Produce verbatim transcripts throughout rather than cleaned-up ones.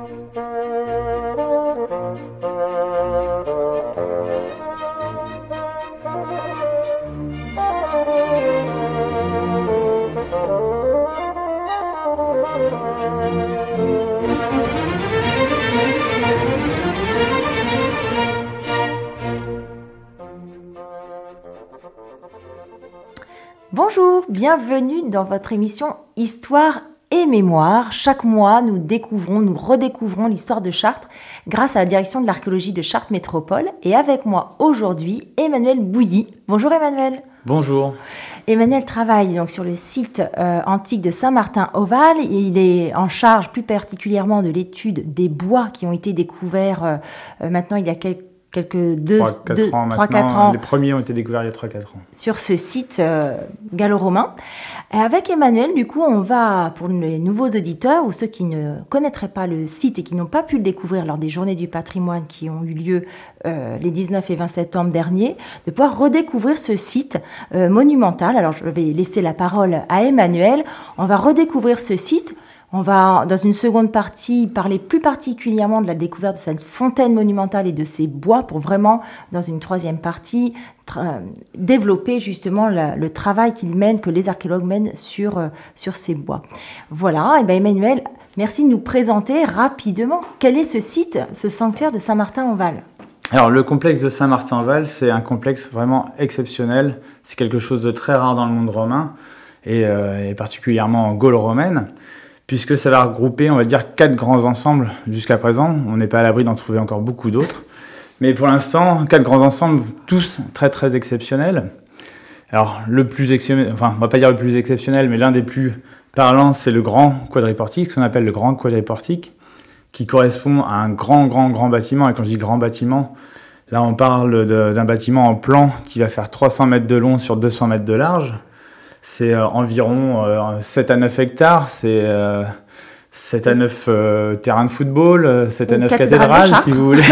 Bonjour, bienvenue dans votre émission Histoire et Mémoire. Chaque mois, nous découvrons, nous redécouvrons l'histoire de Chartres grâce à la direction de l'archéologie de Chartres Métropole. Et avec moi aujourd'hui, Emmanuel Bouilly. Bonjour Emmanuel. Bonjour. Emmanuel travaille donc sur le site euh, antique de Saint-Martin-Oval. Il est en charge plus particulièrement de l'étude des bois qui ont été découverts euh, euh, maintenant il y a quelques quelques deux, trois quatre ans. Les premiers ont été découverts il y a trois quatre ans. Sur ce site euh, gallo-romain. Et avec Emmanuel, du coup, on va, pour les nouveaux auditeurs ou ceux qui ne connaîtraient pas le site et qui n'ont pas pu le découvrir lors des Journées du patrimoine qui ont eu lieu euh, les dix-neuf et vingt septembre dernier, de pouvoir redécouvrir ce site euh, monumental. Alors, je vais laisser la parole à Emmanuel. On va redécouvrir ce site. On va, dans une seconde partie, parler plus particulièrement de la découverte de cette fontaine monumentale et de ses bois pour vraiment, dans une troisième partie, tra- développer justement la, le travail qu'ils mènent, que les archéologues mènent sur, euh, sur ces bois. Voilà, et bien Emmanuel, merci de nous présenter rapidement quel est ce site, ce sanctuaire de Saint-Martin-en-Val. Alors, le complexe de Saint-Martin-en-Val, c'est un complexe vraiment exceptionnel. C'est quelque chose de très rare dans le monde romain et, euh, et particulièrement en Gaule romaine, puisque ça va regrouper, on va dire, quatre grands ensembles jusqu'à présent. On n'est pas à l'abri d'en trouver encore beaucoup d'autres. Mais pour l'instant, quatre grands ensembles, tous très très exceptionnels. Alors, le plus exceptionnel, enfin, on va pas dire le plus exceptionnel, mais l'un des plus parlants, c'est le grand quadriportique, ce qu'on appelle le grand quadriportique, qui correspond à un grand, grand, grand bâtiment. Et quand je dis grand bâtiment, là, on parle de, d'un bâtiment en plan qui va faire trois cents mètres de long sur deux cents mètres de large. C'est euh, environ euh, sept à neuf hectares, c'est euh, sept c'est... à neuf euh, terrains de football, euh, sept à neuf cathédrales, si vous voulez.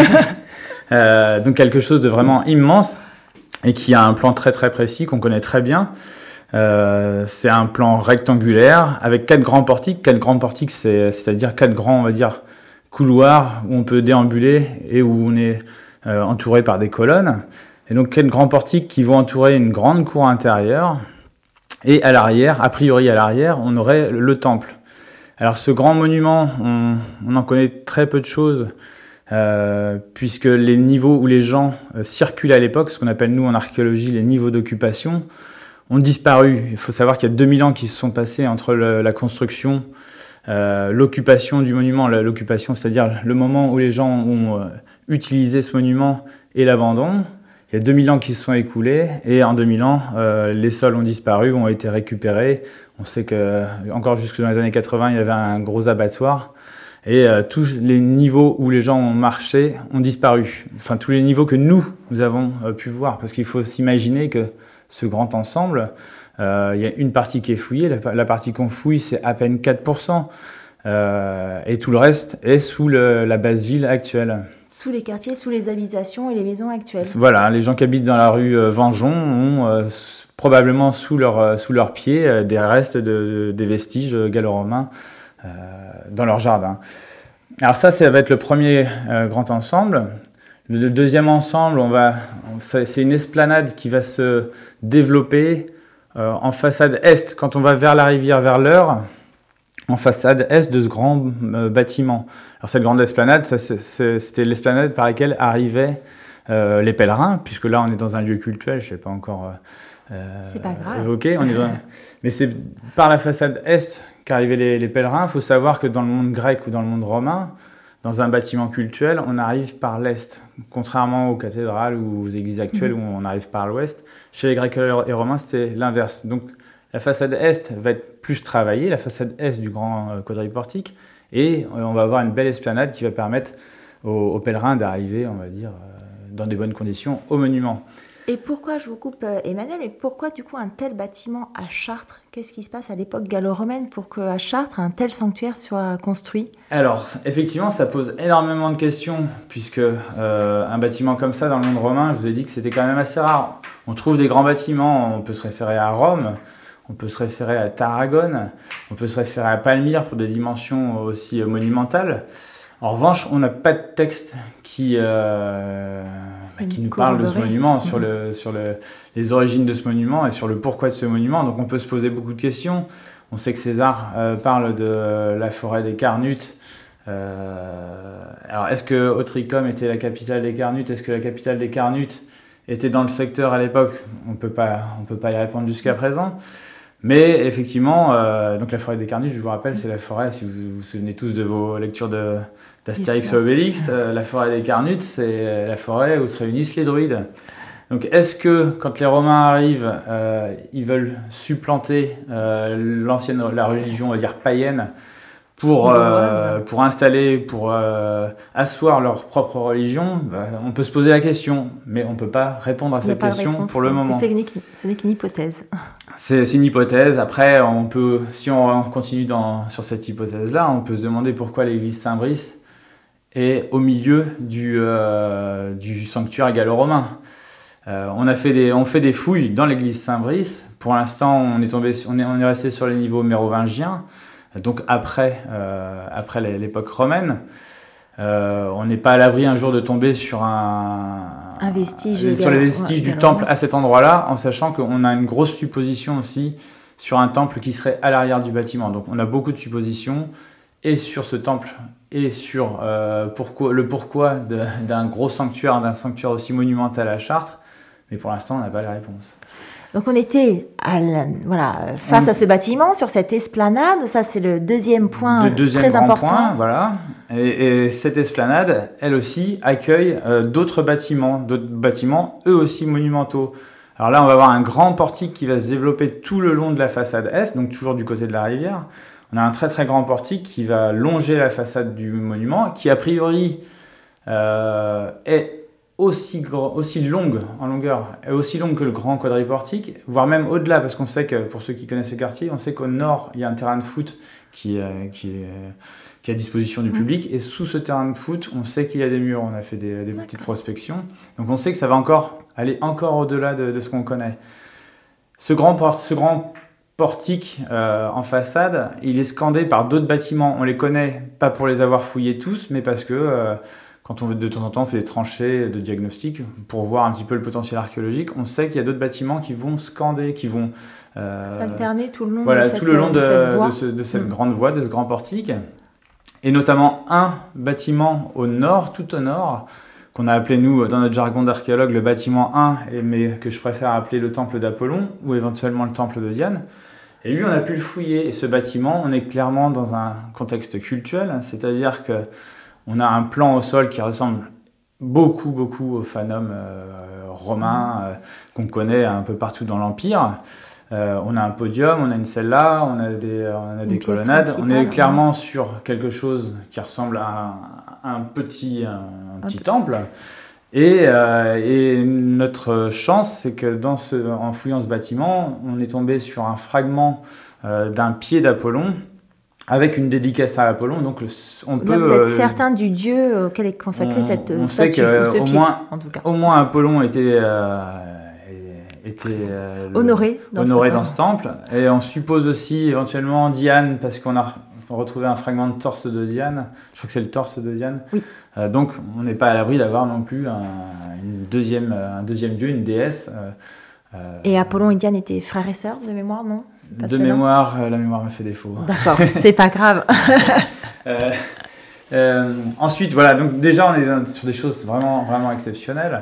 euh, donc quelque chose de vraiment immense et qui a un plan très très précis qu'on connaît très bien. Euh, c'est un plan rectangulaire avec quatre grands portiques. Quatre grands portiques, c'est, c'est-à-dire quatre grands, on va dire, couloirs où on peut déambuler et où on est euh, entouré par des colonnes. Et donc quatre grands portiques qui vont entourer une grande cour intérieure. Et à l'arrière, a priori à l'arrière, on aurait le temple. Alors ce grand monument, on, on en connaît très peu de choses, euh, puisque les niveaux où les gens euh, circulent à l'époque, ce qu'on appelle nous en archéologie les niveaux d'occupation, ont disparu. Il faut savoir qu'il y a deux mille ans qui se sont passés entre le, la construction, euh, l'occupation du monument, l'occupation, c'est-à-dire le moment où les gens ont euh, utilisé ce monument et l'abandon. Il y a deux mille ans qui se sont écoulés et en deux mille ans, euh, les sols ont disparu, ont été récupérés. On sait que encore jusque dans les années quatre-vingts, il y avait un gros abattoir et euh, tous les niveaux où les gens ont marché ont disparu. Enfin, tous les niveaux que nous, nous avons euh, pu voir. Parce qu'il faut s'imaginer que ce grand ensemble, euh, il y a une partie qui est fouillée. La, la partie qu'on fouille, c'est à peine quatre pour cent. Euh, et tout le reste est sous le, la base ville actuelle. Sous les quartiers, sous les habitations et les maisons actuelles. Voilà, les gens qui habitent dans la rue euh, Vengeon ont euh, s- probablement sous leurs euh, sous leurs pieds euh, des restes de, de, des vestiges euh, gallo-romains euh, dans leur jardin. Alors ça, ça va être le premier euh, grand ensemble. Le, le deuxième ensemble, on va, on, c'est une esplanade qui va se développer euh, en façade est. Quand on va vers la rivière, vers l'Eure, en façade est de ce grand euh, bâtiment. Alors cette grande esplanade, ça, c'est, c'est, c'était l'esplanade par laquelle arrivaient euh, les pèlerins, puisque là on est dans un lieu cultuel, je ne l'ai pas encore euh, c'est pas grave. évoqué. On est dans... Mais c'est par la façade est qu'arrivaient les, les pèlerins. Il faut savoir que dans le monde grec ou dans le monde romain, dans un bâtiment cultuel, on arrive par l'est, contrairement aux cathédrales ou aux églises actuelles mmh. où on arrive par l'ouest. Chez les Grecs et Romains, c'était l'inverse. Donc la façade est va être plus travaillée, la façade est du grand quadriportique, et on va avoir une belle esplanade qui va permettre aux, aux pèlerins d'arriver, on va dire, dans des bonnes conditions au monument. Et pourquoi, je vous coupe Emmanuel, et pourquoi du coup un tel bâtiment à Chartres ? Qu'est-ce qui se passe à l'époque gallo-romaine pour qu'à Chartres un tel sanctuaire soit construit ? Alors, effectivement, ça pose énormément de questions, puisque euh, un bâtiment comme ça dans le monde romain, je vous ai dit que c'était quand même assez rare. On trouve des grands bâtiments, on peut se référer à Rome, on peut se référer à Tarragone, on peut se référer à Palmyre pour des dimensions aussi monumentales. En revanche, on n'a pas de texte qui, euh, bah, qui nous parle de ce monument, sur, le, sur le, les origines de ce monument et sur le pourquoi de ce monument. Donc on peut se poser beaucoup de questions. On sait que César euh, parle de la forêt des Carnutes. Euh, alors est-ce que Autricum était la capitale des Carnutes? Est-ce que la capitale des Carnutes était dans le secteur à l'époque? On ne peut pas y répondre jusqu'à présent. Mais effectivement, euh, donc la forêt des Carnutes, je vous rappelle, c'est la forêt, si vous vous souvenez tous de vos lectures de, d'Astérix et Obélix, euh, la forêt des Carnutes, c'est la forêt où se réunissent les druides. Donc est-ce que quand les Romains arrivent, euh, ils veulent supplanter euh, l'ancienne, la religion, on va dire païenne, pour, euh, pour installer, pour euh, asseoir leur propre religion? Bah, on peut se poser la question, mais on ne peut pas répondre à cette question réponse, pour le moment. C'est, ce n'est qu'une hypothèse. C'est, c'est une hypothèse. Après, on peut, si on continue dans, sur cette hypothèse-là, on peut se demander pourquoi l'église Saint-Brice est au milieu du, euh, du sanctuaire gallo-romain. Euh, on, a fait des, on fait des fouilles dans l'église Saint-Brice. Pour l'instant, on est, tombé, on est, on est resté sur les niveaux mérovingiens. Donc après, euh, après l'époque romaine, euh, on n'est pas à l'abri un jour de tomber sur un, un vestige, euh, sur les vestiges ouais, du temple à cet endroit-là, en sachant qu'on a une grosse supposition aussi sur un temple qui serait à l'arrière du bâtiment. Donc on a beaucoup de suppositions et sur ce temple et sur euh, pourquoi, le pourquoi de, d'un gros sanctuaire, d'un sanctuaire aussi monumental à Chartres, mais pour l'instant on n'a pas la réponse. Donc on était à la, voilà, face on... à ce bâtiment, sur cette esplanade. Ça, c'est le deuxième point le deuxième très grand important. Point, voilà. Et, et cette esplanade, elle aussi, accueille euh, d'autres bâtiments, d'autres bâtiments, eux aussi monumentaux. Alors là, on va avoir un grand portique qui va se développer tout le long de la façade est, donc toujours du côté de la rivière. On a un très très grand portique qui va longer la façade du monument, qui a priori euh, est aussi, gros, aussi longue en longueur, et aussi longue que le grand quadriportique, voire même au-delà, parce qu'on sait que, pour ceux qui connaissent ce quartier, on sait qu'au nord, il y a un terrain de foot qui, euh, qui, est, qui est à disposition du public, mmh. et sous ce terrain de foot, on sait qu'il y a des murs, on a fait des, des petites prospections, donc on sait que ça va encore aller encore au-delà de, de ce qu'on connaît. Ce grand, port, ce grand portique euh, en façade, il est scandé par d'autres bâtiments, on les connaît, pas pour les avoir fouillés tous, mais parce que... Euh, quand on de temps en temps on fait des tranchées de diagnostic pour voir un petit peu le potentiel archéologique, on sait qu'il y a d'autres bâtiments qui vont scander, qui vont euh, s'alterner tout le long voilà, de cette, tout le long de, de cette, voie. de, ce, de cette mmh. grande voie, de ce grand portique, et notamment un bâtiment au nord, tout au nord, qu'on a appelé nous dans notre jargon d'archéologue le bâtiment un, mais que je préfère appeler le temple d'Apollon ou éventuellement le temple de Diane. Et lui, on a pu le fouiller. Et ce bâtiment, on est clairement dans un contexte cultuel, c'est-à-dire que on a un plan au sol qui ressemble beaucoup, beaucoup au fanum euh, romain euh, qu'on connaît un peu partout dans l'Empire. Euh, on a un podium, on a une cella, on a des, on a des colonnades. On est clairement ouais. sur quelque chose qui ressemble à un, un petit, un, un petit temple. Et, euh, et notre chance, c'est que dans ce, en fouillant ce bâtiment, on est tombé sur un fragment euh, d'un pied d'Apollon, avec une dédicace à Apollon, donc le, on Là, peut. Vous êtes euh, certain du dieu auquel est consacrée cette on statue, sait que ce au pied, moins, en tout cas. Au moins Apollon était euh, était euh, honoré, dans, honoré ce dans ce temple, et on suppose aussi éventuellement Diane, parce qu'on a retrouvé un fragment de torse de Diane. Je crois que c'est le torse de Diane. Oui. Euh, donc on n'est pas à l'abri d'avoir non plus un, une deuxième, un deuxième dieu, une déesse. Euh, Euh, et Apollon et Diane étaient frères et sœurs de mémoire, non? pas De mémoire, euh, la mémoire me fait défaut. D'accord, c'est pas grave. euh, euh, ensuite, voilà, donc déjà on est sur des choses vraiment, vraiment exceptionnelles.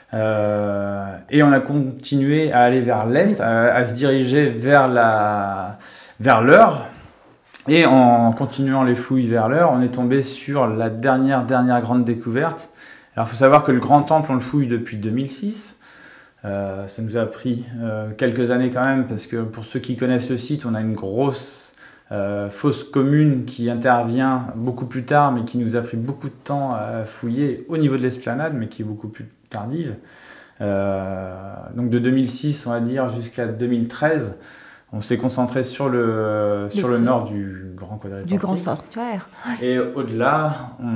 Euh, et on a continué à aller vers l'est, à, à se diriger vers la, vers l'Eure. Et en continuant les fouilles vers l'Eure, on est tombé sur la dernière, dernière grande découverte. Alors il faut savoir que le Grand Temple, on le fouille depuis deux mille six. Euh, ça nous a pris euh, quelques années quand même, parce que pour ceux qui connaissent le site, on a une grosse euh, fosse commune qui intervient beaucoup plus tard, mais qui nous a pris beaucoup de temps à fouiller au niveau de l'esplanade, mais qui est beaucoup plus tardive. Euh, donc de deux mille six, on va dire, jusqu'à deux mille treize, on s'est concentré sur le, sur le nord du Grand Quadriportique. Du Grand Sanctuaire. Et au-delà,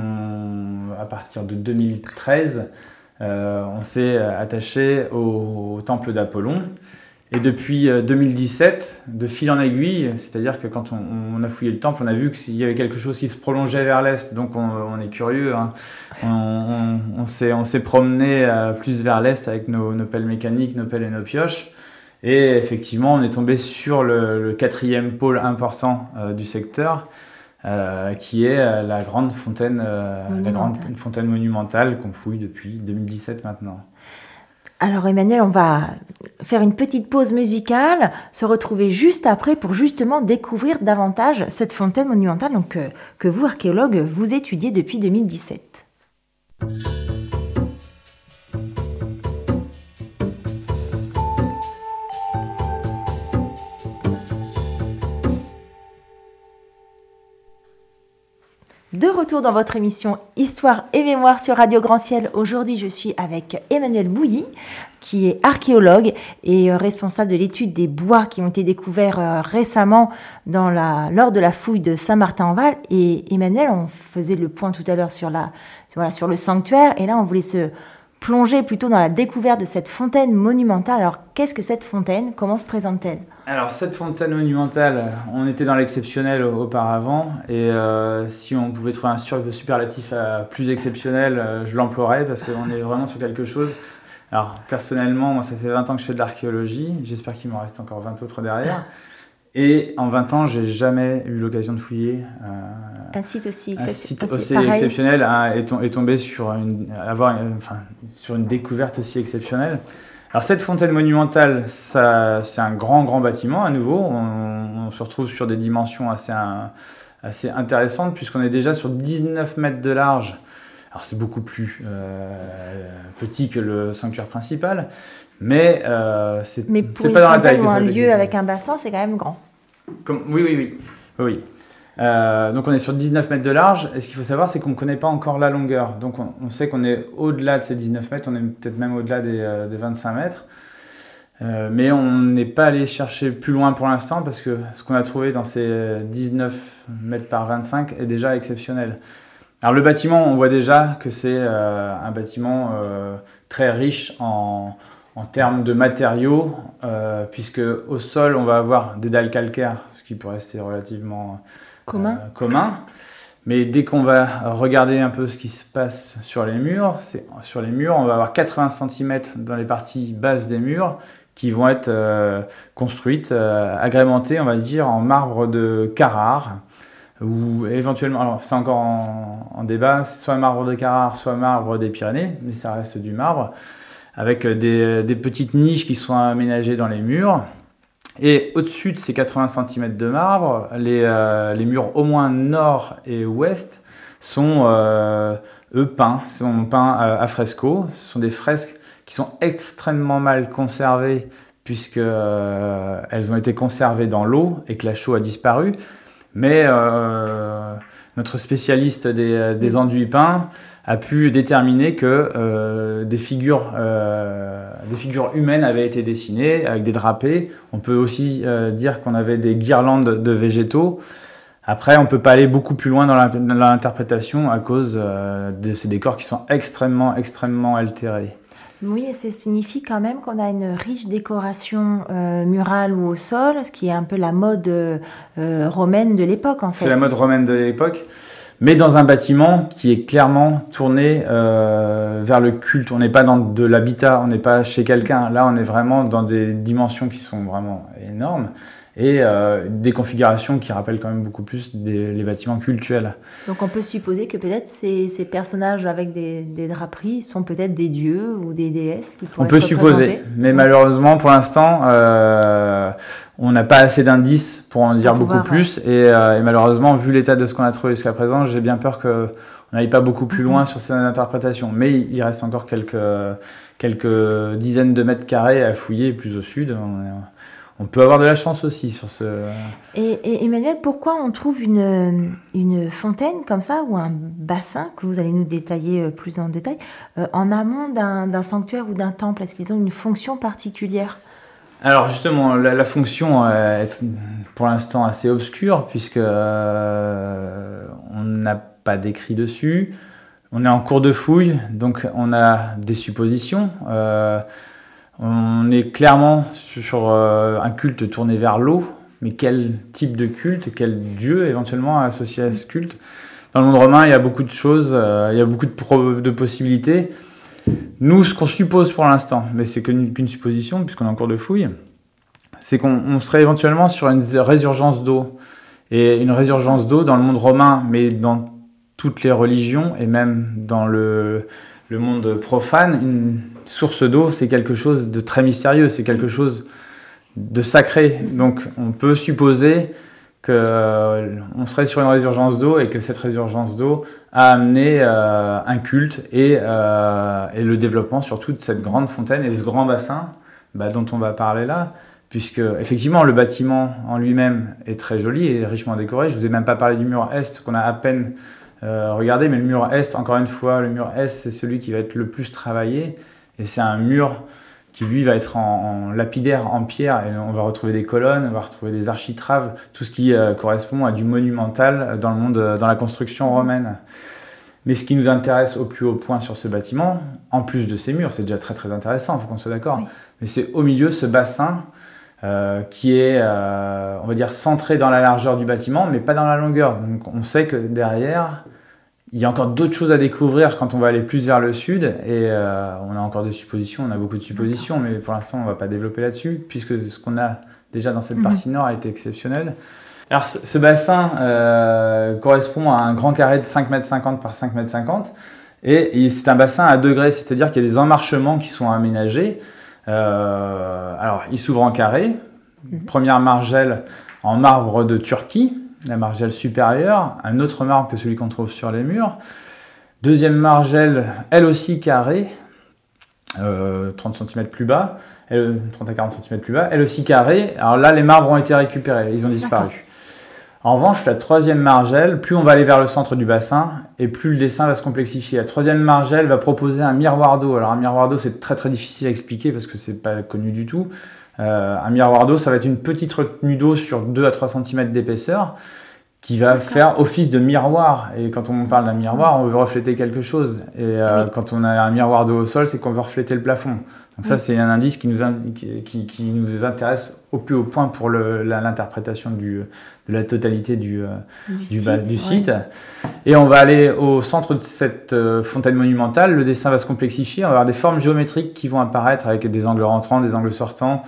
on, à partir de deux mille treize, Euh, on s'est attaché au, au temple d'Apollon. Et depuis deux mille dix-sept, de fil en aiguille, c'est-à-dire que quand on, on a fouillé le temple, on a vu qu'il y avait quelque chose qui se prolongeait vers l'est, donc on, on est curieux. Hein. On, on, on, s'est, on s'est promené euh, plus vers l'est avec nos, nos pelles mécaniques, nos pelles et nos pioches. Et effectivement, on est tombé sur le, le quatrième pôle important euh, du secteur, euh, qui est euh, la grande fontaine, euh, la grande fontaine monumentale qu'on fouille depuis deux mille dix-sept maintenant. Alors Emmanuel, on va faire une petite pause musicale, se retrouver juste après pour justement découvrir davantage cette fontaine monumentale donc, euh, que vous, archéologues, vous étudiez depuis deux mille dix-sept. De retour dans votre émission Histoire et Mémoire sur Radio Grand Ciel. Aujourd'hui, je suis avec Emmanuel Bouilly, qui est archéologue et responsable de l'étude des bois qui ont été découverts récemment dans la, lors de la fouille de Saint-Martin-en-Val. Et Emmanuel, on faisait le point tout à l'heure sur, la, voilà, sur le sanctuaire, et là, on voulait se plonger plutôt dans la découverte de cette fontaine monumentale. Alors, qu'est-ce que cette fontaine ? Comment se présente-t-elle ? Alors, cette fontaine monumentale, on était dans l'exceptionnel auparavant, et euh, si on pouvait trouver un superlatif euh, plus exceptionnel, euh, je l'emploierais, parce qu'on est vraiment sur quelque chose. Alors, personnellement, moi, ça fait vingt ans que je fais de l'archéologie, j'espère qu'il m'en reste encore vingt autres derrière, et en vingt ans, j'ai jamais eu l'occasion de fouiller euh, un site aussi, un site aussi aussi exceptionnel, hein, et, tom- et tomber sur une, avoir une, enfin, sur une découverte aussi exceptionnelle. Alors cette fontaine monumentale, ça, c'est un grand, grand bâtiment à nouveau. On, on se retrouve sur des dimensions assez, un, assez intéressantes puisqu'on est déjà sur dix-neuf mètres de large. Alors c'est beaucoup plus euh, petit que le sanctuaire principal, mais euh, c'est, mais pour c'est une pas dans la taille fontaine que ou ça un fait. lieu avec un bassin, c'est quand même grand. Comme, oui, oui, oui. oui, oui. Euh, donc on est sur dix-neuf mètres de large, et ce qu'il faut savoir c'est qu'on ne connaît pas encore la longueur, donc on, on sait qu'on est au-delà de ces dix-neuf mètres, on est peut-être même au-delà des, euh, des vingt-cinq mètres, euh, mais on n'est pas allé chercher plus loin pour l'instant parce que ce qu'on a trouvé dans ces dix-neuf mètres par vingt-cinq est déjà exceptionnel. Alors le bâtiment, on voit déjà que c'est euh, un bâtiment euh, très riche en, en termes de matériaux, euh, puisque au sol on va avoir des dalles calcaires, ce qui peut rester relativement commun. Euh, commun. Mais dès qu'on va regarder un peu ce qui se passe sur les murs, c'est, sur les murs, on va avoir quatre-vingts centimètres dans les parties basses des murs qui vont être euh, construites, euh, agrémentées, on va dire, en marbre de Carrare, ou éventuellement, alors c'est encore en, en débat, c'est soit marbre de Carrare, soit marbre des Pyrénées, mais ça reste du marbre, avec des, des petites niches qui sont aménagées dans les murs. Et au-dessus de ces quatre-vingts centimètres de marbre, les, euh, les murs au moins nord et ouest sont, euh, eux, peints, sont peints euh, à fresco. Ce sont des fresques qui sont extrêmement mal conservées puisqu'elles euh, ont été conservées dans l'eau et que la chaux a disparu. Mais euh, notre spécialiste des, des enduits peints a pu déterminer que euh, des, figures, euh, des figures humaines avaient été dessinées avec des drapés. On peut aussi euh, dire qu'on avait des guirlandes de végétaux. Après, on ne peut pas aller beaucoup plus loin dans, la, dans l'interprétation à cause euh, de ces décors qui sont extrêmement, extrêmement altérés. Oui, mais ça signifie quand même qu'on a une riche décoration euh, murale ou au sol, ce qui est un peu la mode euh, romaine de l'époque, en fait. C'est la mode romaine de l'époque, mais dans un bâtiment qui est clairement tourné euh, vers le culte. On n'est pas dans de l'habitat, on n'est pas chez quelqu'un. Là, on est vraiment dans des dimensions qui sont vraiment énormes et euh, des configurations qui rappellent quand même beaucoup plus des, les bâtiments cultuels. Donc on peut supposer que peut-être ces, ces personnages avec des, des draperies sont peut-être des dieux ou des déesses qui pourraient être représentés. On peut supposer, mais malheureusement pour l'instant euh, on n'a pas assez d'indices pour en dire beaucoup plus et, euh, et malheureusement vu l'état de ce qu'on a trouvé jusqu'à présent, j'ai bien peur qu'on n'aille pas beaucoup plus loin mm-hmm. sur ces interprétations. Mais il reste encore quelques, quelques dizaines de mètres carrés à fouiller plus au sud. On est, On peut avoir de la chance aussi sur ce... Et, et Emmanuel, pourquoi on trouve une, une fontaine comme ça, ou un bassin, que vous allez nous détailler plus en détail, euh, en amont d'un, d'un sanctuaire ou d'un temple ? Est-ce qu'ils ont une fonction particulière ? Alors justement, la, la fonction euh, est pour l'instant assez obscure, puisque euh, on n'a pas d'écrit dessus. On est en cours de fouille, donc on a des suppositions. Euh, On est clairement sur euh, un culte tourné vers l'eau, mais quel type de culte, quel dieu éventuellement associé à ce culte? Dans le monde romain, il y a beaucoup de choses, euh, il y a beaucoup de, pro- de possibilités. Nous, ce qu'on suppose pour l'instant, mais c'est qu'une, qu'une supposition, puisqu'on est en cours de fouille, c'est qu'on on serait éventuellement sur une résurgence d'eau. Et une résurgence d'eau dans le monde romain, mais dans toutes les religions, et même dans le, le monde profane, une source d'eau, c'est quelque chose de très mystérieux, c'est quelque chose de sacré. Donc on peut supposer qu'on euh, serait sur une résurgence d'eau et que cette résurgence d'eau a amené euh, un culte et, euh, et le développement surtout de cette grande fontaine et de ce grand bassin bah, dont on va parler là, puisque effectivement le bâtiment en lui-même est très joli et richement décoré. Je ne vous ai même pas parlé du mur est qu'on a à peine euh, regardé, mais le mur est, encore une fois, le mur est, c'est celui qui va être le plus travaillé et c'est un mur qui lui va être en, en lapidaire, en pierre, et on va retrouver des colonnes, on va retrouver des architraves, tout ce qui euh, correspond à du monumental dans le monde, euh, dans la construction romaine. Mais ce qui nous intéresse au plus haut point sur ce bâtiment, en plus de ces murs, c'est déjà très très intéressant, il faut qu'on soit d'accord, oui. Mais c'est au milieu ce bassin euh, qui est, euh, on va dire, centré dans la largeur du bâtiment, mais pas dans la longueur. Donc on sait que derrière, il y a encore d'autres choses à découvrir quand on va aller plus vers le sud, et euh, on a encore des suppositions, on a beaucoup de suppositions, mais pour l'instant on ne va pas développer là-dessus, puisque ce qu'on a déjà dans cette mmh. partie nord a été exceptionnel. Alors ce, ce bassin euh, correspond à un grand carré de cinq mètres cinquante par cinq mètres cinquante, et, et c'est un bassin à degrés, c'est-à-dire qu'il y a des emmarchements qui sont aménagés. Euh, alors il s'ouvre en carré, mmh. première margelle en marbre de Turquie, la margelle supérieure, un autre marbre que celui qu'on trouve sur les murs. Deuxième margelle, elle aussi carrée, euh, trente centimètres plus bas, elle, trente à quarante centimètres plus bas, elle aussi carrée. Alors là, les marbres ont été récupérés, ils ont disparu. D'accord. En revanche, la troisième margelle, plus on va aller vers le centre du bassin, et plus le dessin va se complexifier. La troisième margelle va proposer un miroir d'eau. Alors un miroir d'eau, c'est très très difficile à expliquer parce que c'est pas connu du tout. Euh, un miroir d'eau, ça va être une petite retenue d'eau sur deux à trois centimètres d'épaisseur qui va D'accord. faire office de miroir. Et quand on parle d'un miroir, on veut refléter quelque chose. Et euh, oui. quand on a un miroir d'eau au sol, c'est qu'on veut refléter le plafond. Donc oui. ça, c'est un indice qui nous, qui, qui, qui nous intéresse au plus haut point pour le, la, l'interprétation du, de la totalité du, du, du, site, bas, du ouais. site. Et on va aller au centre de cette euh, fontaine monumentale. Le dessin va se complexifier. On va avoir des formes géométriques qui vont apparaître avec des angles rentrants, des angles sortants.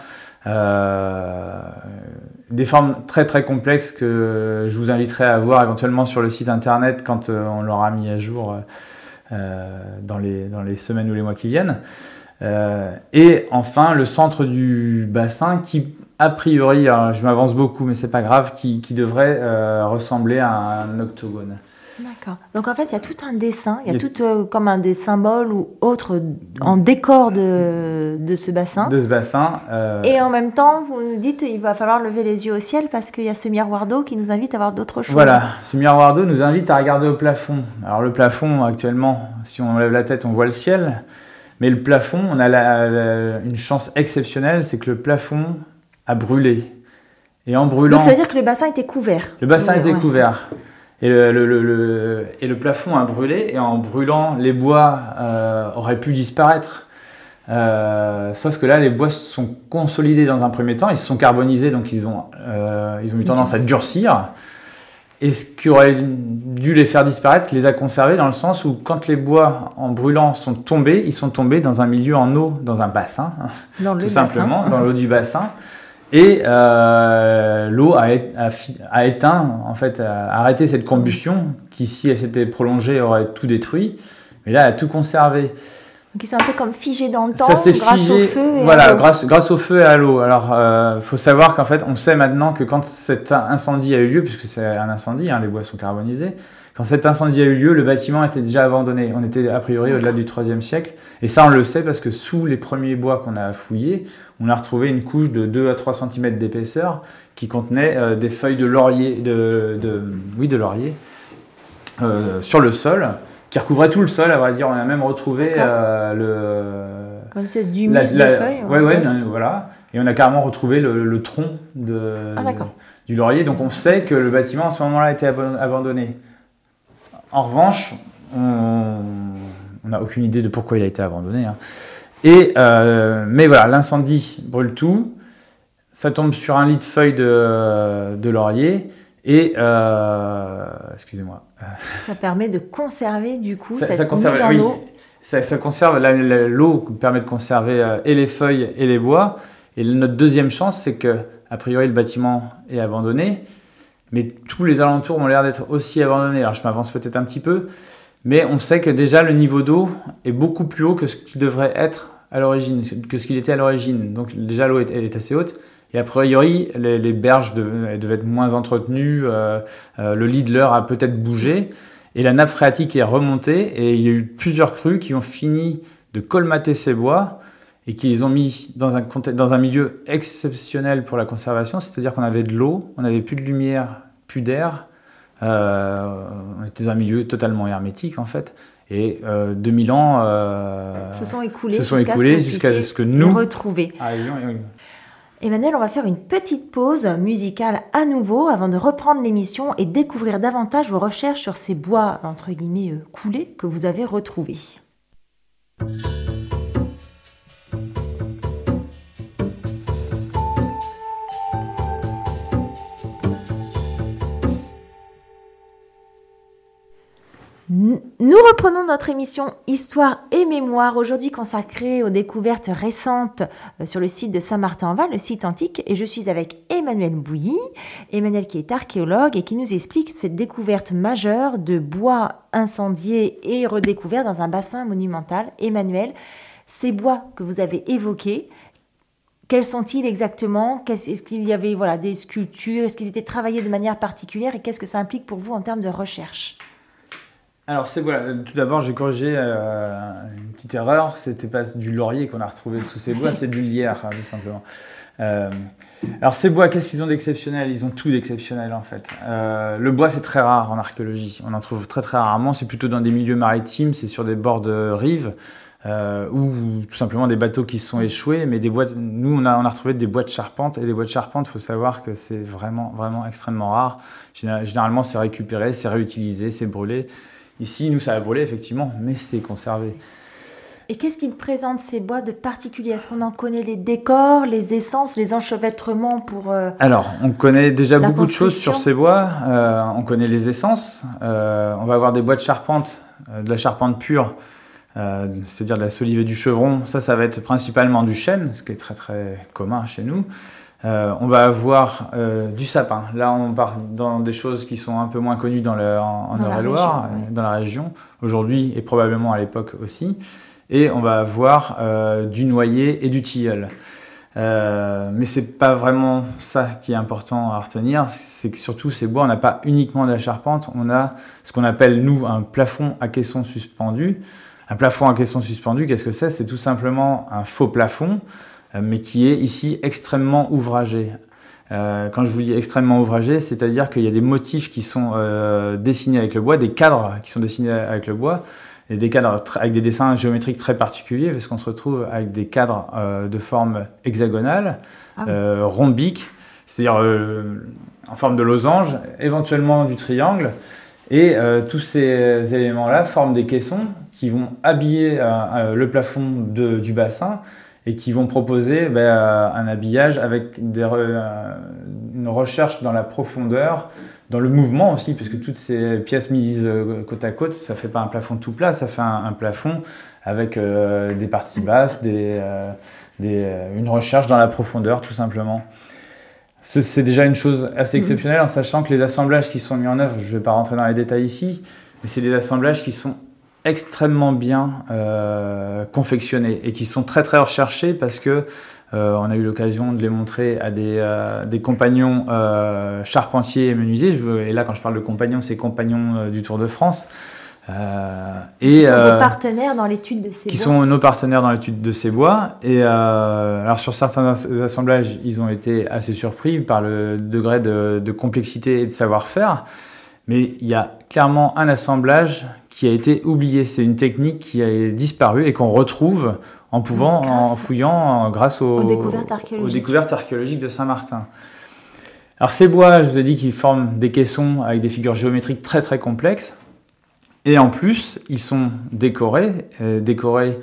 Euh, des formes très très complexes que je vous inviterai à voir éventuellement sur le site internet quand euh, on l'aura mis à jour euh, dans, les, dans les semaines ou les mois qui viennent. Euh, et enfin le centre du bassin qui a priori, alors je m'avance beaucoup mais c'est pas grave, qui, qui devrait euh, ressembler à un octogone. D'accord. Donc en fait, il y a tout un dessin, il y a, il y a tout euh, comme un des symboles ou autres en décor de, de ce bassin. De ce bassin. Euh... Et en même temps, vous nous dites qu'il va falloir lever les yeux au ciel parce qu'il y a ce miroir d'eau qui nous invite à voir d'autres choses. Voilà, ce miroir d'eau nous invite à regarder au plafond. Alors le plafond, actuellement, si on lève la tête, on voit le ciel. Mais le plafond, on a la, la, une chance exceptionnelle, c'est que le plafond a brûlé. Et en brûlant... Donc ça veut dire que le bassin était couvert. Le bassin était ouais. couvert. Et le, le, le, le, et le plafond a brûlé, et en brûlant, les bois euh, auraient pu disparaître. Euh, sauf que là, les bois se sont consolidés dans un premier temps, ils se sont carbonisés, donc ils ont, euh, ils ont eu tendance à durcir. Et ce qui aurait dû les faire disparaître les a conservés dans le sens où quand les bois, en brûlant, sont tombés, ils sont tombés dans un milieu en eau, dans un bassin, dans tout le simplement, bassin. dans l'eau du bassin. Et euh, l'eau a, a, a éteint, en fait, a arrêté cette combustion qui, si elle s'était prolongée, aurait tout détruit. Mais là, elle a tout conservé. Donc ils sont un peu comme figés dans le temps, Ça s'est grâce figé, au feu et voilà, à l'eau. Grâce, grâce au feu et à l'eau. Alors, il euh, faut savoir qu'en fait, on sait maintenant que quand cet incendie a eu lieu, puisque c'est un incendie, hein, les bois sont carbonisés, quand cet incendie a eu lieu, le bâtiment était déjà abandonné. On était a priori au-delà du troisième siècle. Et ça, on le sait parce que sous les premiers bois qu'on a fouillés, on a retrouvé une couche de deux à trois centimètres d'épaisseur qui contenait euh, des feuilles de laurier, de, de, oui, de laurier euh, sur le sol, qui recouvrait tout le sol, à vrai dire. On a même retrouvé euh, le... Comme une espèce d'humus de feuilles. Oui, ouais, ouais, voilà. Et on a carrément retrouvé le, le tronc de, ah, de, du laurier. Donc on sait que le bâtiment, à ce moment-là, a été abandonné. En revanche, on n'a aucune idée de pourquoi il a été abandonné. Hein. Et, euh, mais voilà, l'incendie brûle tout. Ça tombe sur un lit de feuilles de, de laurier. Et, euh, excusez-moi. Ça permet de conserver, du coup, ça, cette ça conserve, mise en oui, eau. Ça, ça conserve, la, la, l'eau permet de conserver euh, et les feuilles et les bois. Et notre deuxième chance, c'est que, a priori, le bâtiment est abandonné. Mais tous les alentours ont l'air d'être aussi abandonnés. Alors, je m'avance peut-être un petit peu. Mais on sait que déjà, le niveau d'eau est beaucoup plus haut que ce qui devrait être à l'origine, que ce qu'il était à l'origine. Donc, déjà, l'eau est, est assez haute. Et a priori, les, les berges devaient, devaient être moins entretenues, euh, euh, le lit de l'Eure a peut-être bougé, et la nappe phréatique est remontée, et il y a eu plusieurs crues qui ont fini de colmater ces bois, et qui les ont mis dans un, dans un milieu exceptionnel pour la conservation, c'est-à-dire qu'on avait de l'eau, on n'avait plus de lumière, plus d'air, euh, on était dans un milieu totalement hermétique en fait, et euh, deux mille ans euh, se sont écoulés se sont jusqu'à écoulés ce, jusqu'à ce que nous retrouver. arrivions. Emmanuel, on va faire une petite pause musicale à nouveau avant de reprendre l'émission et découvrir davantage vos recherches sur ces bois, entre guillemets, euh, coulés que vous avez retrouvés. Nous reprenons notre émission Histoire et Mémoire, aujourd'hui consacrée aux découvertes récentes sur le site de Saint-Martin-en-Val, le site antique, et je suis avec Emmanuel Bouilly, Emmanuel qui est archéologue et qui nous explique cette découverte majeure de bois incendiés et redécouverts dans un bassin monumental. Emmanuel, ces bois que vous avez évoqués, quels sont-ils exactement ? Est-ce qu'il y avait voilà, des sculptures ? Est-ce qu'ils étaient travaillés de manière particulière ? Et qu'est-ce que ça implique pour vous en termes de recherche ? Alors, c'est voilà, tout d'abord, j'ai corrigé euh, une petite erreur. C'était pas du laurier qu'on a retrouvé sous ces bois, c'est du lierre, hein, tout simplement. Euh, alors, ces bois, qu'est-ce qu'ils ont d'exceptionnel ? Ils ont tout d'exceptionnel, en fait. Euh, le bois, c'est très rare en archéologie. On en trouve très, très rarement. C'est plutôt dans des milieux maritimes, c'est sur des bords de rives, euh, ou tout simplement des bateaux qui se sont échoués. Mais des bois, nous, on a, on a retrouvé des bois de charpente. Et les bois de charpente, il faut savoir que c'est vraiment, vraiment extrêmement rare. Généralement, c'est récupéré, c'est réutilisé, c'est brûlé. Ici, nous, ça a brûlé, effectivement, mais c'est conservé. Et qu'est-ce qu'ils présentent, ces bois de particulier ? Est-ce qu'on en connaît les décors, les essences, les enchevêtrements pour euh, Alors, on connaît déjà beaucoup de choses construction. sur ces bois. Euh, on connaît les essences. Euh, on va avoir des bois de charpente, euh, de la charpente pure, euh, c'est-à-dire de la solive et du chevron. Ça, ça va être principalement du chêne, ce qui est très, très commun chez nous. Euh, on va avoir euh, du sapin. Là, on part dans des choses qui sont un peu moins connues dans le, en, en Eure-et-Loire, ouais. Dans la région, aujourd'hui et probablement à l'époque aussi. Et on va avoir euh, du noyer et du tilleul. Euh, mais c'est pas vraiment ça qui est important à retenir. C'est que surtout ces bois, on n'a pas uniquement de la charpente, on a ce qu'on appelle, nous, un plafond à caisson suspendu. Un plafond à caisson suspendu, qu'est-ce que c'est ? C'est tout simplement un faux plafond, mais qui est ici extrêmement ouvragé. Euh, quand je vous dis extrêmement ouvragé, c'est-à-dire qu'il y a des motifs qui sont euh, dessinés avec le bois, des cadres qui sont dessinés avec le bois, et des cadres tr- avec des dessins géométriques très particuliers, parce qu'on se retrouve avec des cadres euh, de forme hexagonale, ah oui. euh, rhombique, c'est-à-dire euh, en forme de losange, éventuellement du triangle, et euh, tous ces éléments-là forment des caissons qui vont habiller euh, euh, le plafond de, du bassin, et qui vont proposer ben, un habillage avec des re, une recherche dans la profondeur, dans le mouvement aussi, parce que toutes ces pièces mises côte à côte, ça ne fait pas un plafond tout plat, ça fait un, un plafond avec euh, des parties basses, des, euh, des, une recherche dans la profondeur tout simplement. Ce, c'est déjà une chose assez exceptionnelle, en sachant que les assemblages qui sont mis en œuvre, je ne vais pas rentrer dans les détails ici, mais c'est des assemblages qui sont extrêmement bien euh, confectionnés et qui sont très très recherchés parce que euh, on a eu l'occasion de les montrer à des, euh, des compagnons euh, charpentiers et menuisiers. Je veux, et là, quand je parle de compagnons, c'est compagnons euh, du Tour de France. Euh, et qui sont euh, vos partenaires dans l'étude de ces qui bois. Qui sont nos partenaires dans l'étude de ces bois. Et euh, alors sur certains assemblages, ils ont été assez surpris par le degré de, de complexité et de savoir-faire. Mais il y a clairement un assemblage qui a été oublié. C'est une technique qui a disparu et qu'on retrouve en pouvant, grâce, en fouillant, grâce aux, aux, découvertes archéologiques. aux découvertes archéologiques de Saint-Martin. Alors ces bois, je vous ai dit qu'ils forment des caissons avec des figures géométriques très très complexes. Et en plus, ils sont décorés, euh, décorés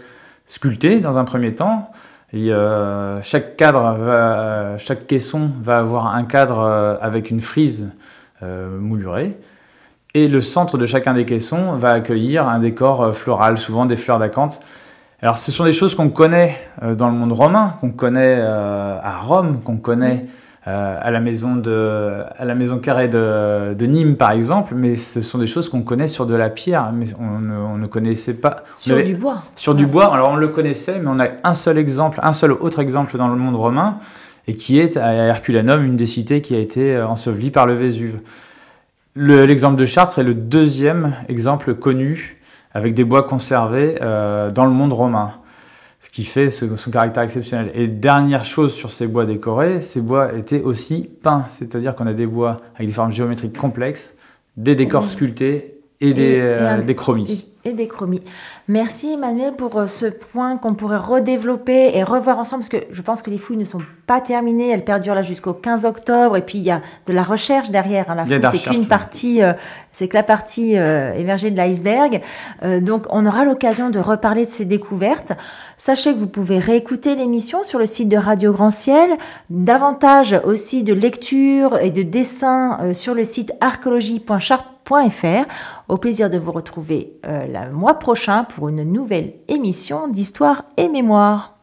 sculptés dans un premier temps. Et, euh, chaque cadre, va, chaque caisson va avoir un cadre euh, avec une frise euh, moulurée. Et le centre de chacun des caissons va accueillir un décor euh, floral, souvent des fleurs d'acanthe. Alors ce sont des choses qu'on connaît euh, dans le monde romain, qu'on connaît euh, à Rome, qu'on connaît euh, à la maison de, à la maison carrée de, de Nîmes par exemple, mais ce sont des choses qu'on connaît sur de la pierre, mais on ne, on ne connaissait pas. Sur avait, du bois. Sur ouais. du bois. Alors on le connaissait, mais on a un seul exemple, un seul autre exemple dans le monde romain, et qui est à Herculanum, une des cités qui a été ensevelie par le Vésuve. Le, l'exemple de Chartres est le deuxième exemple connu avec des bois conservés euh, dans le monde romain, ce qui fait ce, son caractère exceptionnel. Et dernière chose sur ces bois décorés, ces bois étaient aussi peints, c'est-à-dire qu'on a des bois avec des formes géométriques complexes, des décors sculptés et des, et, et un, euh, des chromis. Et, et des chromis. Merci Emmanuel pour ce point qu'on pourrait redévelopper et revoir ensemble, parce que je pense que les fouilles ne sont pas terminées, elles perdurent là jusqu'au quinze octobre, et puis il y a de la recherche derrière. Hein. La fouille, c'est qu'une partie, euh, c'est que la partie euh, émergée de l'iceberg. Euh, donc on aura l'occasion de reparler de ces découvertes. Sachez que vous pouvez réécouter l'émission sur le site de Radio Grand Ciel, davantage aussi de lecture et de dessins euh, sur le site archéologie point chartres point f r. Au plaisir de vous retrouver euh, le mois prochain pour une nouvelle émission d'Histoire et Mémoire.